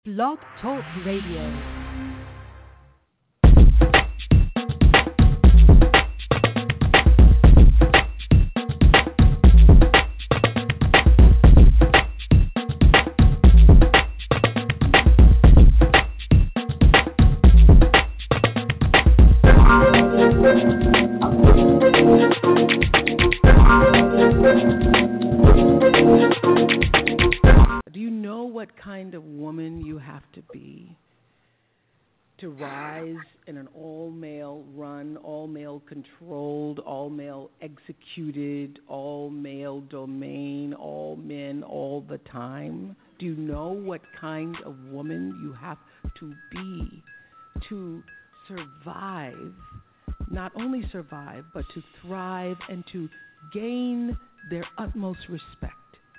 Blog Talk Radio. To rise in an all-male run, all-male controlled, all-male executed, all-male domain, all men all the time? Do you know what kind of woman you have to be to survive, not only survive, but to thrive and to gain their utmost respect,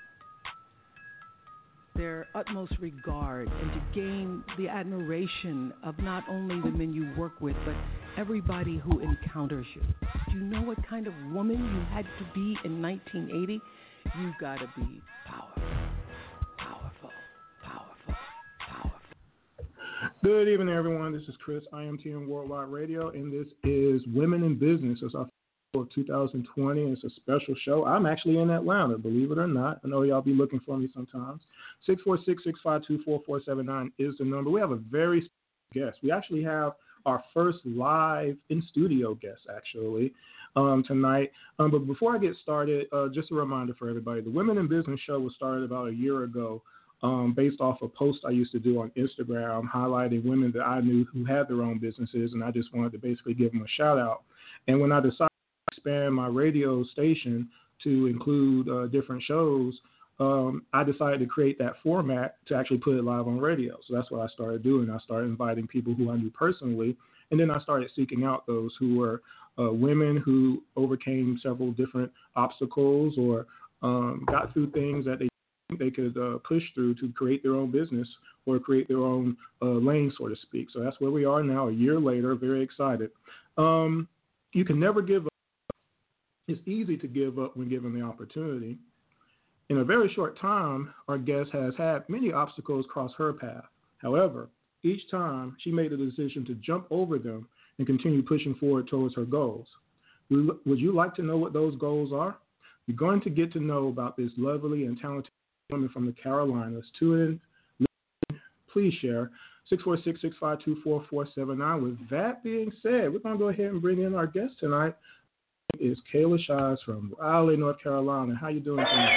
their utmost regard, and to gain the admiration of not only the men you work with, but everybody who encounters you? Do you know what kind of woman you had to be in 1980? You gotta be powerful, powerful, powerful, powerful. Good evening, everyone. This is Chris, IMTN Worldwide Radio, and this is Women in Business. It's our of 2020. It's a special show. I'm actually in Atlanta, believe it or not. I know y'all be looking for me sometimes. 646-652-4479 is the number. We have a very special guest. We actually have our first live in-studio guest, actually, tonight. But before I get started, just a reminder for everybody, the Women in Business show was started about a year ago based off a post I used to do on Instagram highlighting women that I knew who had their own businesses, and I just wanted to basically give them a shout-out. And when I decided expand my radio station to include different shows, I decided to create that format to actually put it live on radio. So that's what I started doing. I started inviting people who I knew personally, and then I started seeking out those who were women who overcame several different obstacles or got through things that they could push through to create their own business or create their own lane, so to speak. So that's where we are now, a year later. Very excited. You can never give up. It's easy to give up when given the opportunity. In a very short time, our guest has had many obstacles cross her path. However, each time she made the decision to jump over them and continue pushing forward towards her goals. Would you like to know what those goals are? You're going to get to know about this lovely and talented woman from the Carolinas. Tune in, please share. 646-652-4479. With that being said, we're going to go ahead and bring in our guest tonight. Is Kayla Shives from Raleigh, North Carolina. How you doing tonight?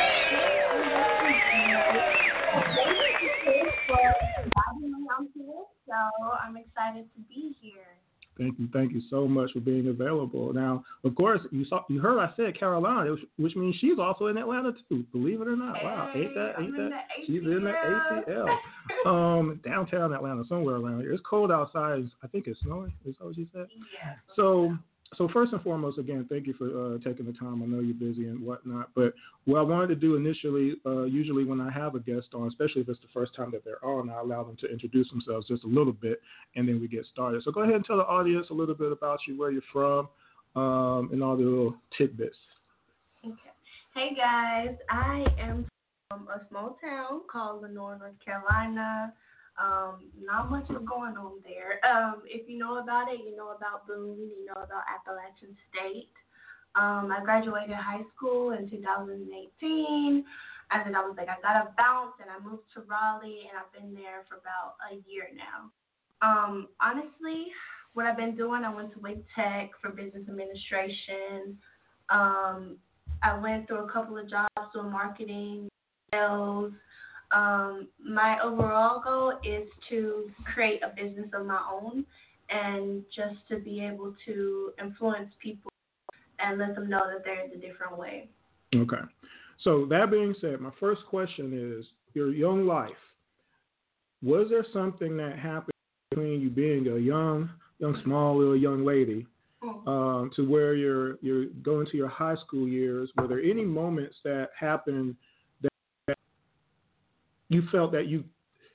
I'm here, so I'm excited to be here. Thank you so much for being available. Now, of course, you heard I said Carolina, which means she's also in Atlanta too. Believe it or not. Hey, wow, ain't that? She's in the ATL. Downtown Atlanta, somewhere around here. It's cold outside. I think it's snowing. Is that what you said? Yeah. So first and foremost, again, thank you for taking the time. I know you're busy and whatnot, but what I wanted to do initially, usually when I have a guest on, especially if it's the first time that they're on, I allow them to introduce themselves just a little bit, and then we get started. So go ahead and tell the audience a little bit about you, where you're from, and all the little tidbits. Okay. Hey, guys. I am from a small town called Lenoir, North Carolina. Not much is going on there. If you know about it, you know about Boone, you know about Appalachian State. I graduated high school in 2018, and then I was like, I gotta bounce, and I moved to Raleigh, and I've been there for about a year now. Honestly, what I've been doing, I went to Wake Tech for business administration. I went through a couple of jobs doing marketing, sales. My overall goal is to create a business of my own and just to be able to influence people and let them know that there is a different way. Okay. So that being said, my first question is, your young life, was there something that happened between you being a young, small little young lady to where you're going to your high school years? Were there any moments that happened that you felt that you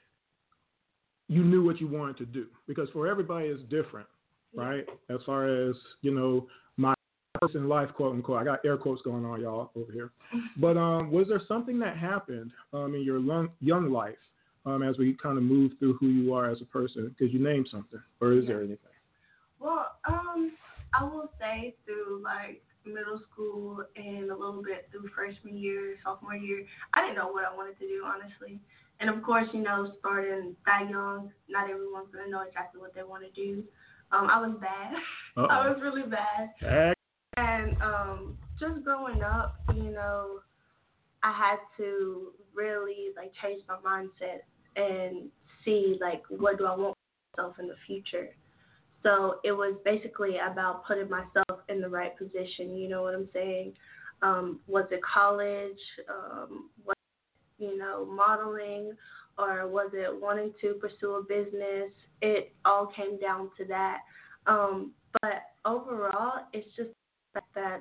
knew what you wanted to do? Because for everybody it's different, right? As far as, my person life, quote unquote. I got air quotes going on, y'all, over here. But was there something that happened in your young life as we kind of move through who you are as a person? Could you name something, or is there anything? Well, I will say through like middle school and a little bit through freshman year, sophomore year, I didn't know what I wanted to do, honestly. And of course, starting that young, not everyone's going to know exactly what they want to do. I was bad. I was really bad. And just growing up, I had to really like change my mindset and see like what do I want myself in the future. So it was basically about putting myself in the right position. You know what I'm saying? Was it college? Was modeling, or was it wanting to pursue a business? It all came down to that. But overall, it's just that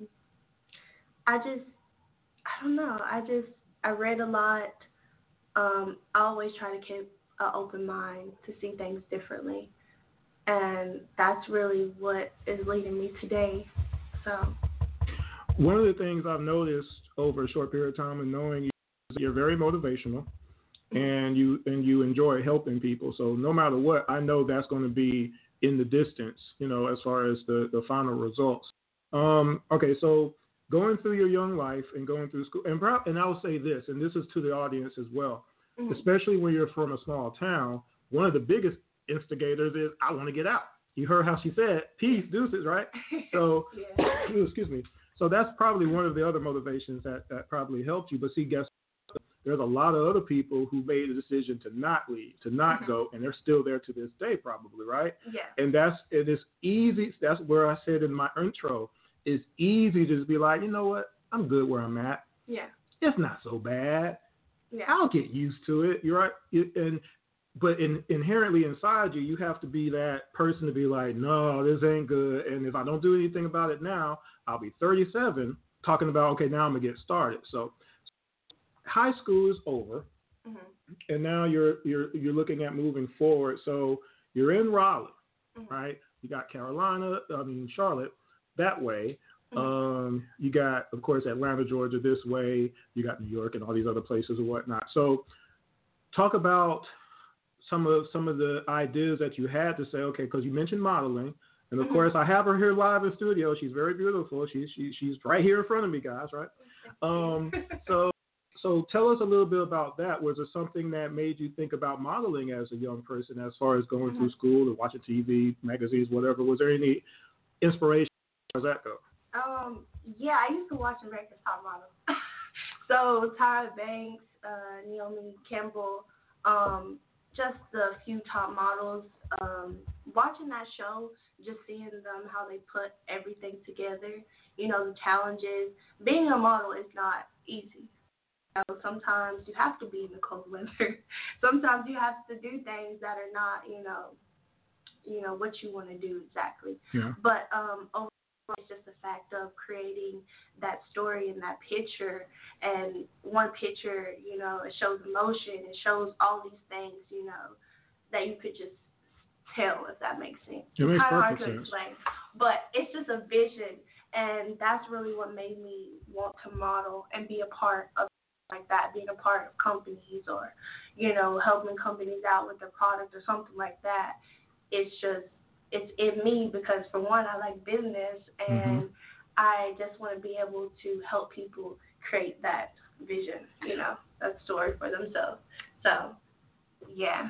I don't know. I read a lot. I always try to keep an open mind to see things differently. And that's really what is leading me today. So one of the things I've noticed over a short period of time and knowing you is you're very motivational and you enjoy helping people. So no matter what, I know that's going to be in the distance, as far as the final results. Okay, so going through your young life and going through school, and I'll say this, and this is to the audience as well, especially when you're from a small town, one of the biggest instigators is, I want to get out. You heard how she said, peace, deuces, right? So, excuse me. So that's probably one of the other motivations that probably helped you. But see, guess what? There's a lot of other people who made a decision to not leave, to not go, and they're still there to this day probably, right? Yeah. And it is easy. That's where I said in my intro, it's easy to just be like, you know what? I'm good where I'm at. Yeah. It's not so bad. Yeah. I'll get used to it. You're right. But inherently inside you, you have to be that person to be like, no, this ain't good. And if I don't do anything about it now, I'll be 37 talking about, okay, now I'm going to get started. So high school is over, and now you're looking at moving forward. So you're in Raleigh, right? You got Charlotte that way. You got, of course, Atlanta, Georgia this way. You got New York and all these other places and whatnot. So talk about some of the ideas that you had to say, okay, because you mentioned modeling, and of course I have her here live in studio. She's very beautiful. She's right here in front of me, guys, right? So tell us a little bit about that. Was there something that made you think about modeling as a young person, as far as going through school and watching TV, magazines, whatever? Was there any inspiration? How does that go? Yeah, I used to watch America's Top Model. So Tyra Banks, Naomi Campbell, just a few top models. Watching that show, just seeing them, how they put everything together, the challenges. Being a model is not easy. Sometimes you have to be in the cold weather. Sometimes you have to do things that are not, what you want to do exactly. Yeah. But overall, it's just the fact of creating that story and that picture. And one picture, it shows emotion. It shows all these things, that you could just tell, if that makes sense. It makes it's kind of hard to sense. explain. But it's just a vision. And that's really what made me want to model and be a part of like that, being a part of companies or, helping companies out with their product or something like that. It's in me because, for one, I like business and I just want to be able to help people create that vision, that story for themselves. So, yeah.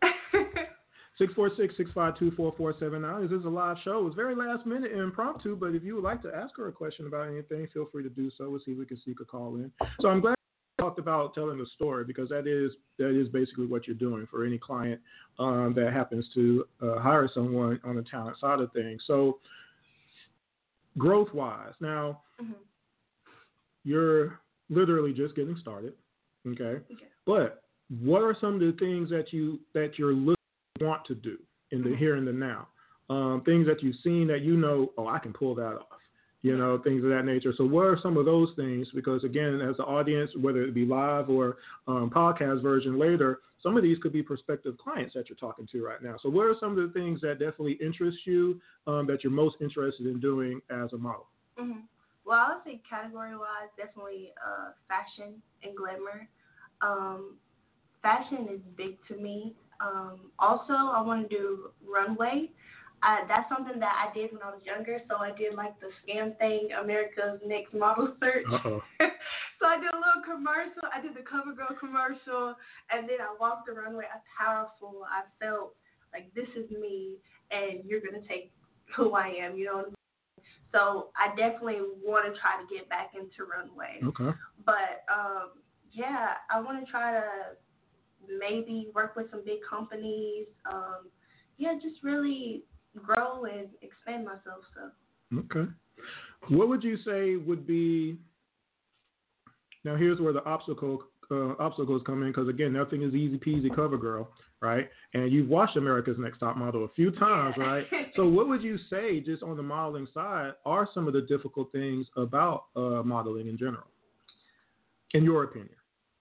646-652-4479. This is a live show. It's very last minute and impromptu, but if you would like to ask her a question about anything, feel free to do so. We'll see if we can sneak a call in. So I'm glad you talked about telling a story, because that is basically what you're doing for any client that happens to hire someone on the talent side of things. So growth-wise, now you're literally just getting started, okay? But what are some of the things that you're looking want to do in the here and the now, things that you've seen that I can pull that off, things of that nature. So what are some of those things? Because again, as the audience, whether it be live or podcast version later, some of these could be prospective clients that you're talking to right now. So what are some of the things that definitely interest you, that you're most interested in doing as a model? Well, I would say category-wise, definitely fashion and glamour. fashion is big to me. Also, I want to do runway. That's something that I did when I was younger. So I did like the scam thing, America's Next Model Search. Uh-oh. So I did a little commercial. I did the CoverGirl commercial, and then I walked the runway. I was powerful. I felt like this is me, and you're gonna take who I am. You know. So I definitely want to try to get back into runway. Okay. But yeah, I want to try to maybe work with some big companies. Yeah, just really grow and expand myself. So. Okay. What would you say would be? Now here's where the obstacles come in, because again, nothing is easy peasy, CoverGirl, right? And you've watched America's Next Top Model a few times, right? So what would you say, just on the modeling side, are some of the difficult things about modeling in general, in your opinion?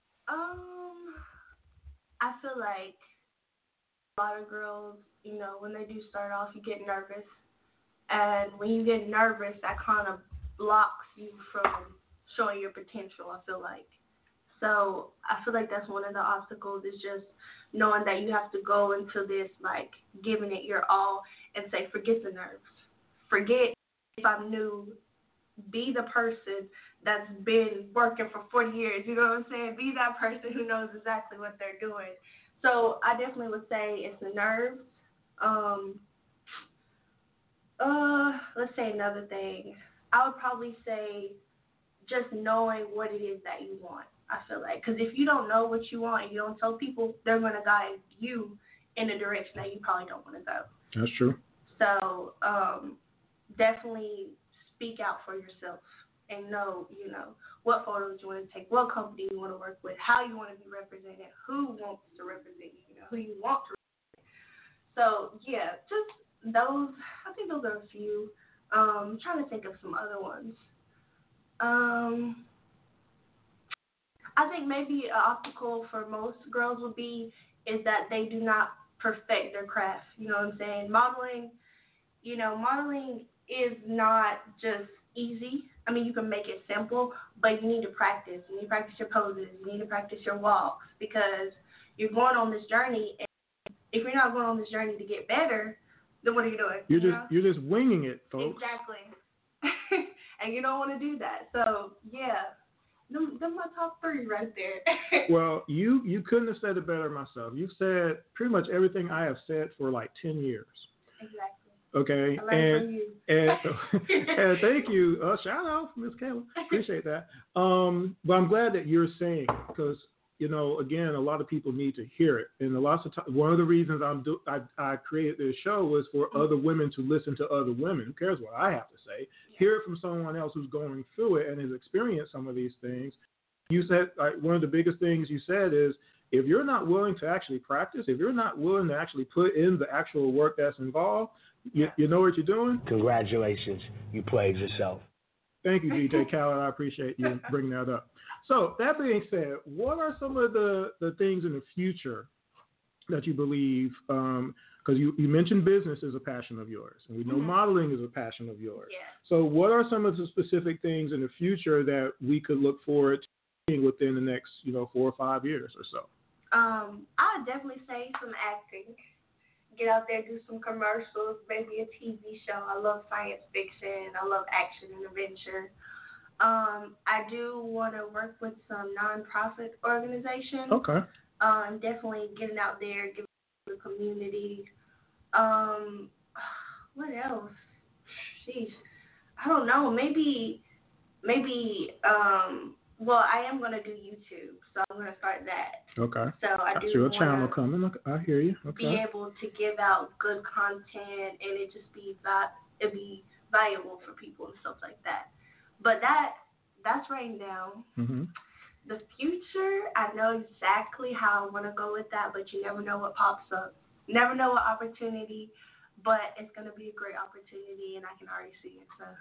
I feel like a lot of girls, you know, when they do start off, you get nervous. And when you get nervous, that kind of blocks you from showing your potential, I feel like. So I feel like that's one of the obstacles, is just knowing that you have to go into this, like, giving it your all and say, forget the nerves. Forget if I'm new. Be the person that's been working for 40 years, you know what I'm saying? Be that person who knows exactly what they're doing. So I definitely would say it's the nerves. Let's say another thing. I would probably say just knowing what it is that you want, I feel like. Because if you don't know what you want and you don't tell people, they're going to guide you in a direction that you probably don't want to go. That's true. So definitely speak out for yourself and know, you know, what photos you want to take, what company you want to work with, how you want to be represented, who wants to represent you, who you want to represent. So, yeah, just those, I think those are a few. I'm trying to think of some other ones. I think maybe an obstacle for most girls would be is that they do not perfect their craft. You know what I'm saying? Modeling is not just easy. I mean, you can make it simple, but you need to practice. You need to practice your poses. You need to practice your walks, because you're going on this journey. And if you're not going on this journey to get better, then what are you doing? You're just winging it, folks. Exactly. And you don't want to do that. So, yeah, them my top 3 right there. Well, you couldn't have said it better myself. You've said pretty much everything I have said for like 10 years. Exactly. Okay, and thank you. Shout out, Miss Kayla. Appreciate that. But I'm glad that you're saying it, because, you know, again, a lot of people need to hear it. And one of the reasons I created this show was for other women to listen to other women. Who cares what I have to say? Yeah. Hear it from someone else who's going through it and has experienced some of these things. You said, one of the biggest things you said is, if you're not willing to actually practice, if you're not willing to actually put in the actual work that's involved, you know what you're doing? Congratulations. You played yourself. Thank you, DJ Khaled. I appreciate you bringing that up. So that being said, what are some of the things in the future that you believe, because you mentioned business is a passion of yours, and we know modeling is a passion of yours. Yeah. So what are some of the specific things in the future that we could look forward to seeing within the next, 4 or 5 years or so? I'd definitely say some acting. Get out there, do some commercials, maybe a TV show. I love science fiction. I love action and adventure. I do want to work with some nonprofit organizations. Okay. Definitely getting out there, giving to the community. What else? Sheesh. I don't know. Maybe. Well, I am going to do YouTube, so I'm going to start that. Okay. So I Got do your want channel coming. I hear you. Okay. Be able to give out good content, and it just be valuable for people and stuff like that. But that's right now. Mm-hmm. The future, I know exactly how I want to go with that, but you never know what pops up. Never know what opportunity, but it's going to be a great opportunity, and I can already see it. So.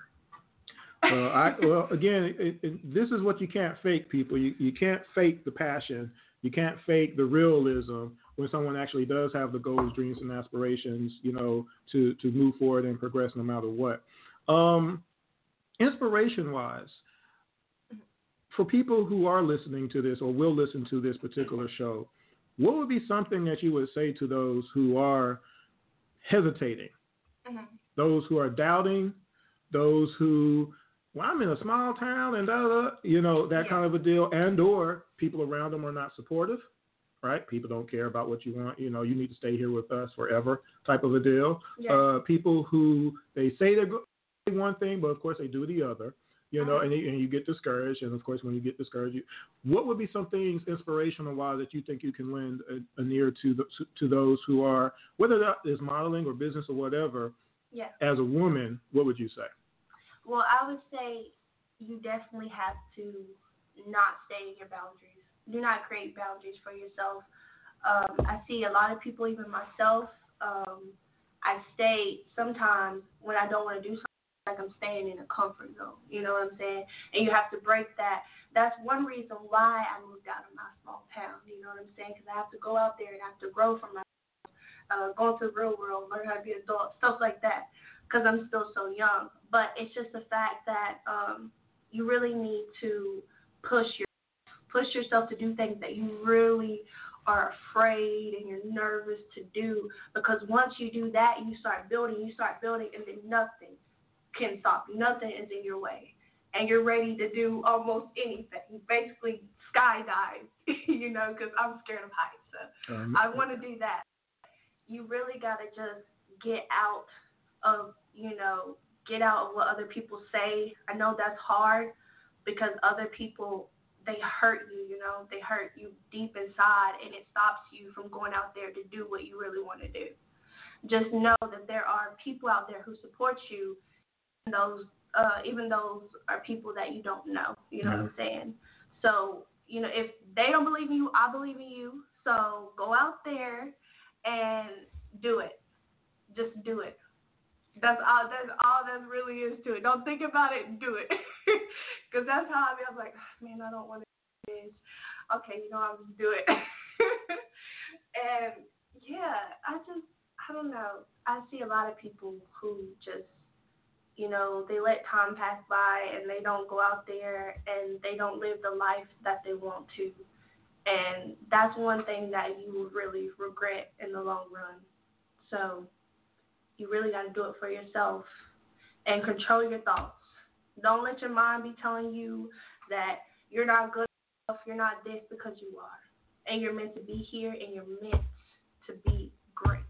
Again, this is what you can't fake, people. You can't fake the passion. You can't fake the realism when someone actually does have the goals, dreams, and aspirations, to move forward and progress no matter what. Inspiration-wise, for people who are listening to this or will listen to this particular show, what would be something that you would say to those who are hesitating, those who are doubting, those who, well, I'm in a small town and that kind of a deal, and or people around them are not supportive, right? People don't care about what you want. You need to stay here with us forever type of a deal. Yeah. People who they say they're one thing, but of course they do the other. And you get discouraged. And of course, when you get discouraged, what would be some things inspirational-wise that you think you can lend an ear to those who are, whether that is modeling or business or whatever, as a woman, what would you say? Well, I would say you definitely have to not stay in your boundaries. Do not create boundaries for yourself. I see a lot of people, even myself, I stay sometimes when I don't want to do something, like I'm staying in a comfort zone, you know what I'm saying? And you have to break that. That's one reason why I moved out of my small town, you know what I'm saying? Because I have to go out there and I have to grow from myself, go into the real world, learn how to be an adult, stuff like that, because I'm still so young. But it's just the fact that you really need to push yourself to do things that you really are afraid and you're nervous to do, because once you do that, you start building, and then nothing can stop you. Nothing is in your way. And you're ready to do almost anything. Basically, skydive, because I'm scared of heights. So I want to do that. You really got to just get out of what other people say. I know that's hard because other people, they hurt you, they hurt you deep inside, and it stops you from going out there to do what you really want to do. Just know that there are people out there who support you. Even those are people that you don't know, you know what I'm saying? So, if they don't believe in you, I believe in you. So go out there and do it. Just do it. That's all that really is to it. Don't think about it, do it. Because that's how I was like, man, I don't want to do this. Okay, I'll just do it. And I don't know. I see a lot of people who just, they let time pass by and they don't go out there and they don't live the life that they want to. And that's one thing that you will really regret in the long run. So you really got to do it for yourself and control your thoughts. Don't let your mind be telling you that you're not good enough, you're not this, because you are. And you're meant to be here and you're meant to be great.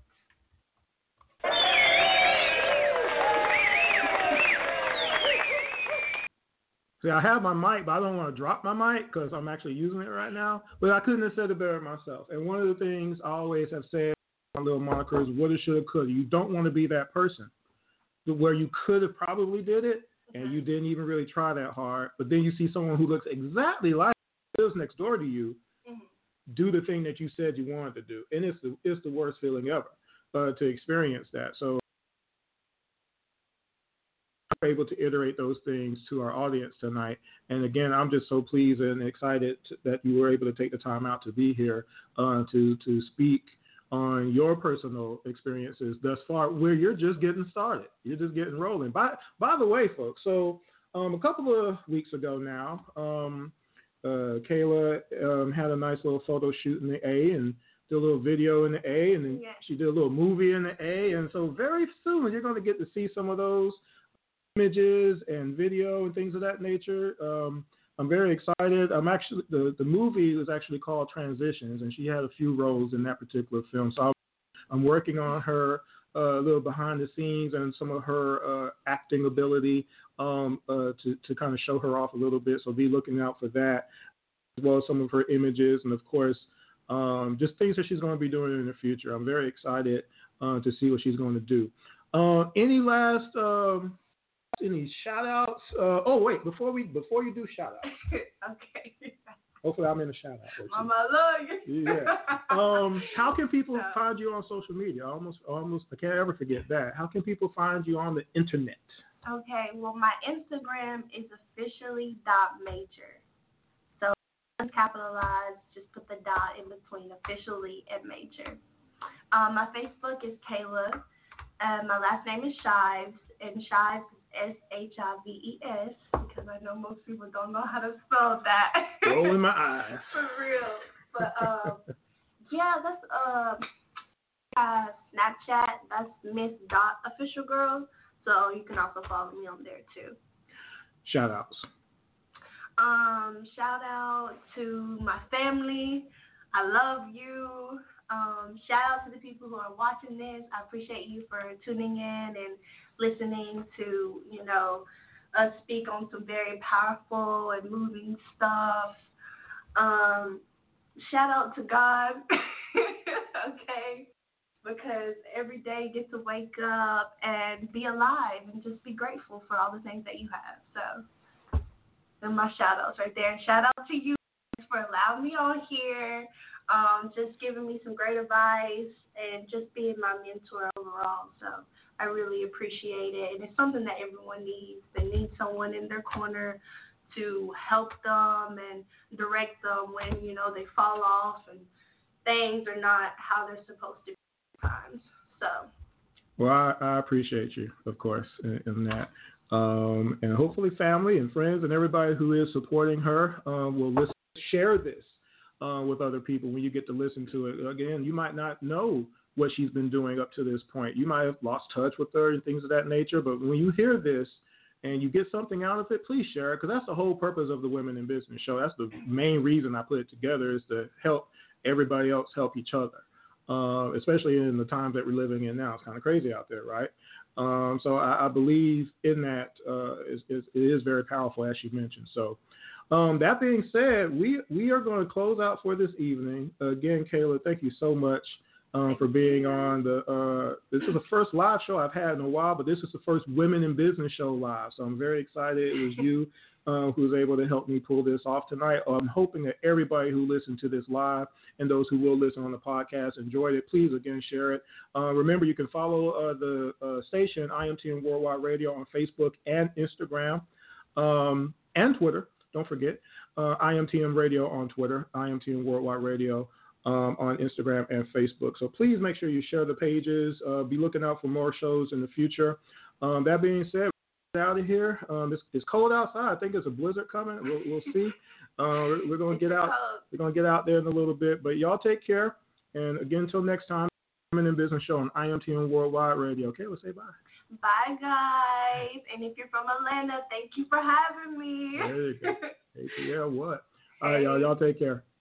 See, I have my mic, but I don't want to drop my mic because I'm actually using it right now. But I couldn't have said it better myself. And one of the things I always have said, my little moniker, is woulda, shoulda, coulda. You don't want to be that person where you could have probably did it and you didn't even really try that hard. But then you see someone who looks exactly like you, lives next door to you, do the thing that you said you wanted to do. And it's the worst feeling ever to experience that. So we're able to iterate those things to our audience tonight. And again, I'm just so pleased and excited that you were able to take the time out to be here to speak on your personal experiences thus far, where you're just getting started. You're just getting rolling. By the way, folks, so a couple of weeks ago now, Kayla had a nice little photo shoot in the A and did a little video in the A, and then she did a little movie in the A. And so very soon you're going to get to see some of those images and video and things of that nature. I'm very excited. I'm actually the movie was actually called Transitions, and she had a few roles in that particular film. So I'm working on her a little behind the scenes and some of her acting ability to kind of show her off a little bit. So be looking out for that, as well as some of her images, and of course just things that she's going to be doing in the future. I'm very excited to see what she's going to do. Any last any shout outs? Wait, before you do shout outs. Okay. Hopefully I'm in a shout out. Mama, I love you. Yeah. How can people find you on social media? I can't ever forget that. How can people find you on the internet? Okay, well, my Instagram is officially.major. So it's capitalized, just put the dot in between officially and major. My Facebook is Kayla. My last name is Shives, and Shives is Shives, because I know most people don't know how to spell that. Rolling my eyes. For real. But Yeah, that's Snapchat. That's Miss.officialgirl. So you can also follow me on there too. Shout outs. Shout out to my family. I love you. Shout out to the people who are watching this. I appreciate you for tuning in and listening to, us speak on some very powerful and moving stuff. Shout out to God, okay? Because every day get to wake up and be alive and just be grateful for all the things that you have. So, and my shout outs right there. And shout out to you for allowing me on here, just giving me some great advice and just being my mentor overall. So I really appreciate it. And it's something that everyone needs. They need someone in their corner to help them and direct them when, they fall off and things are not how they're supposed to be times. So. Well, I appreciate you, of course, in that. And hopefully family and friends and everybody who is supporting her will share this with other people when you get to listen to it. Again, you might not know what she's been doing up to this point. You might have lost touch with her and things of that nature, but when you hear this and you get something out of it, please share it, because that's the whole purpose of the Women in Business show. That's the main reason I put it together, is to help everybody else help each other. Especially in the times that we're living in now. It's kind of crazy out there, right? So I believe in that. It is very powerful, as you mentioned. So that being said, we are going to close out for this evening. Again, Kayla, thank you so much for being on. This is the first live show I've had in a while, but this is the first Women in Business show live. So I'm very excited. It was you who was able to help me pull this off tonight. I'm hoping that everybody who listened to this live and those who will listen on the podcast enjoyed it. Please, again, share it. Remember, you can follow the station, IMTM Worldwide Radio, on Facebook and Instagram and Twitter. Don't forget, IMTM Radio on Twitter, IMTM Worldwide Radio on Instagram and Facebook. So please make sure you share the pages. Be looking out for more shows in the future. That being said, out of here. It's cold outside. I think there's a blizzard coming. We'll see. We're gonna get out. We're gonna get out there in a little bit. But y'all take care. And again, until next time, Women in Business show on IMTM Worldwide Radio. Okay, let's say bye. Bye, guys. And if you're from Atlanta, thank you for having me. There you go. Hey, yeah, what? All right, y'all take care.